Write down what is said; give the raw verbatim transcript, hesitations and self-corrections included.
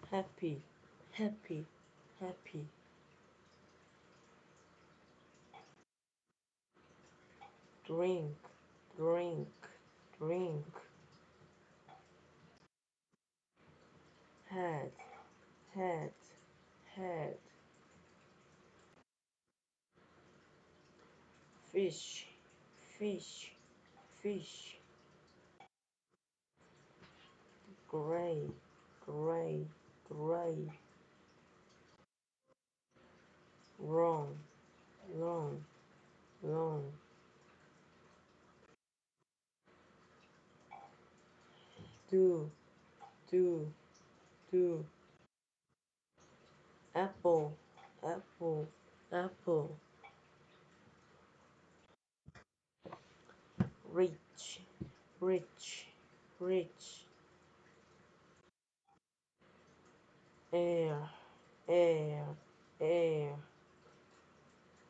happy, happy, happy. Drink, drink, drink. Head, head, head. Fish, fish, fish. Gray, gray, gray. Wrong, long, long. Do, do, do. Apple, apple, apple. Rich, rich, rich. Air, air, air.